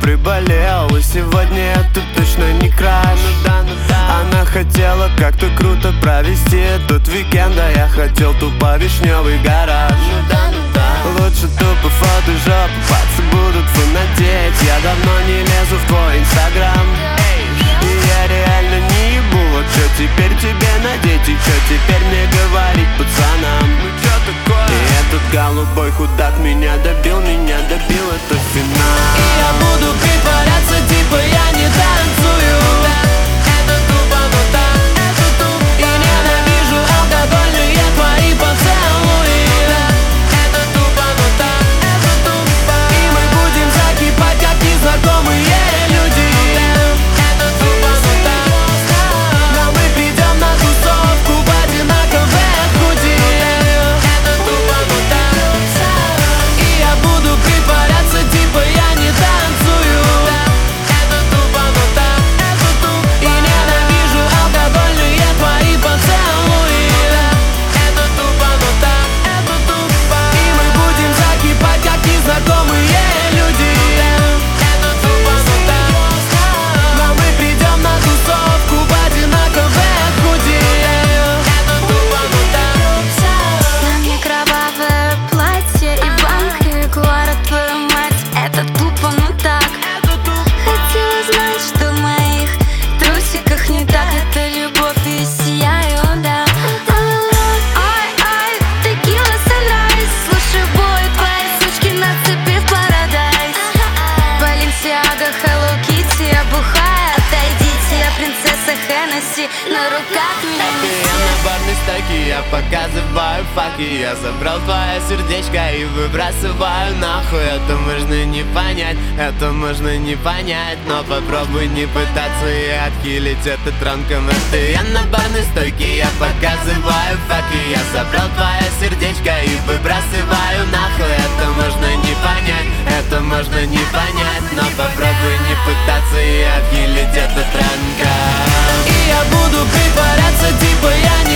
приболел, и сегодня это точно не краш. Она хотела как-то круто провести этот уикенд, а я хотел тупо вишневый гараж. Лучше тупо фотошоп, пацы будут фанатеть. Я давно не лезу в твой инстаграм, и я реально не ебу. Вот что теперь тебе надеть и что теперь мне говорить пацанам? И этот голубой худак меня добил, это финал. И я буду притворяться, типа я не танцую. Это тупо, ну так, это туп. И ненавижу алкогольные твои поцелуи. Это тупо, ну так, это тупо. И мы будем закипать, как незнакомые люди. Это тупо, ну так. Но мы придем на тусовку в одинаковой худи. Это тупо, ну так. И я буду притворяться, типа я не танцую. Это тупо, ну так, это туп. И ненавижу алкогольные твои поцелуи. Это тупо, ну так, это тупо. И мы будем закипать, как незнакомые люди. Это тупо, ну так. Но мы придем на тусовку в одинаковой худи. Это тупо, ну так. На мне кровавое платье и банк, и Клара, твою мать. Это тупо, ну так. Хотела знать, что в моих трусиках не так. Это любовь и сияю, да. Ой, текила sunrise. Слушай, бой, твои сучки на цепи в парадайз. Balenciaga, Hello Kitty, я бухая. Отойдите, я принцесса Хеннесси. На руках меня Я на барной стойке, я показываю факи. Я забрал твое сердечко и выбрасываю нахуй. Это можно не понять, это можно не понять. Но попробуй не пытаться и отхилить этот ранком. Это я на барной стойке, я показываю факи. Я забрал твое сердечко и выбрасываю нахуй. Это можно не понять, это можно не понять. Но попробуй не пытаться и отхилить этот ранком. И я буду притворяться, типа я не